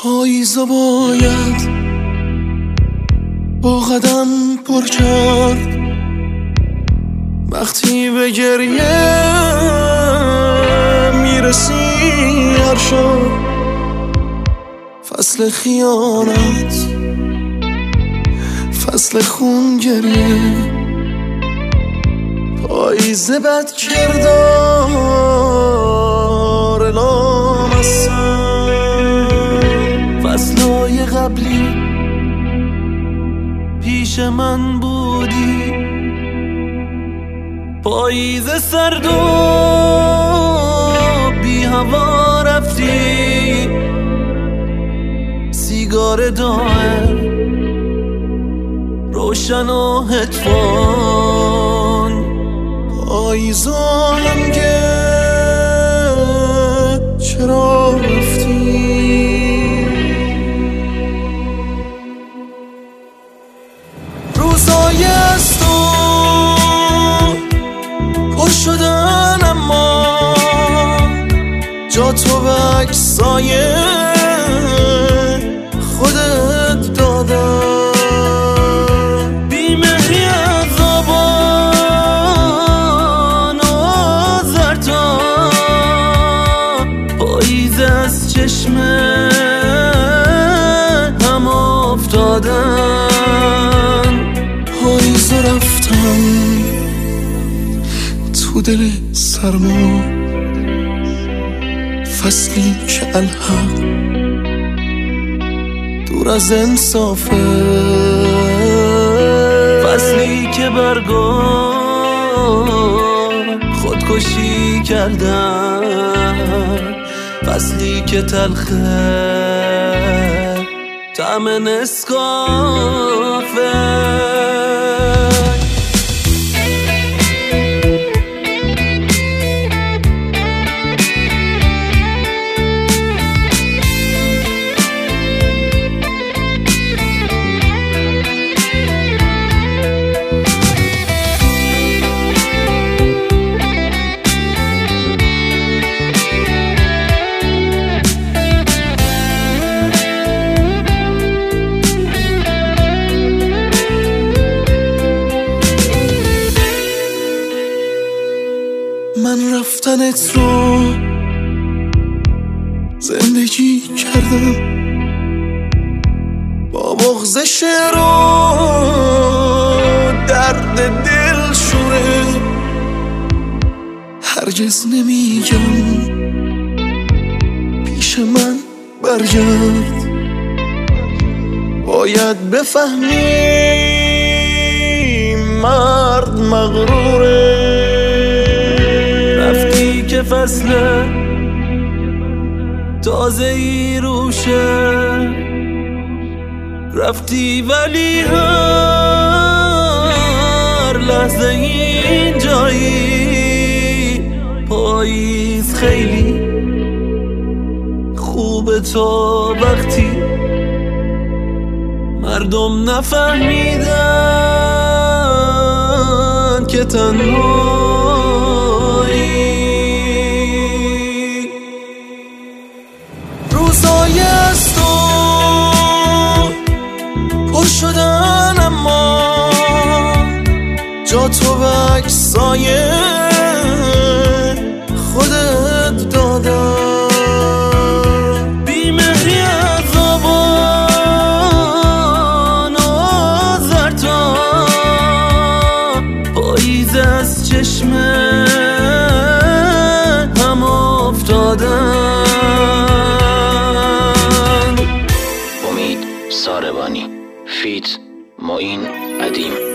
پاییزا باید با قدم پر کرد وقتی به گریه میرسی هر شب. فصل خیانت، فصل خون گریه، پاییزه بد کردار لامصب. فصلای قبلی پیش من بودی، پاییزه سرد و بی هوا رفتی، سیگار دائم روشن و هدفون. پاییزا هم که چرا رفتی؟ روزای از تو پر شدن اما جا تو به عکسای خودت دادم. بیمهری عذابان و زرتا، پاییز از چشم هم افتادن. پاییز رفتن تو دل سرما، فصلی که الحق دور از انصافه، فصلی که برگا خودکشی کردن، فصلی که تلخه طعم نسکافه. من رفتنت رو زندگی کردم، با بغض شعر و درد دل شوره. هرگز نمیگم پیش من برگرد، باید بفهمی مرد مغروره. رفتی که فصل تازه ای روشه، رفتی ولی هر لحظه این جایی. پاییز خیلی خوبه تا وقتی مردم نفهمیدن که تنهایی. روزای از تو پر شدن اما جا تو به عکسای خودت دادم. بیمهری عذابان و زرتا، پاییز از چشم هم افتادن. امید ساربانی، فیت معین قدیم.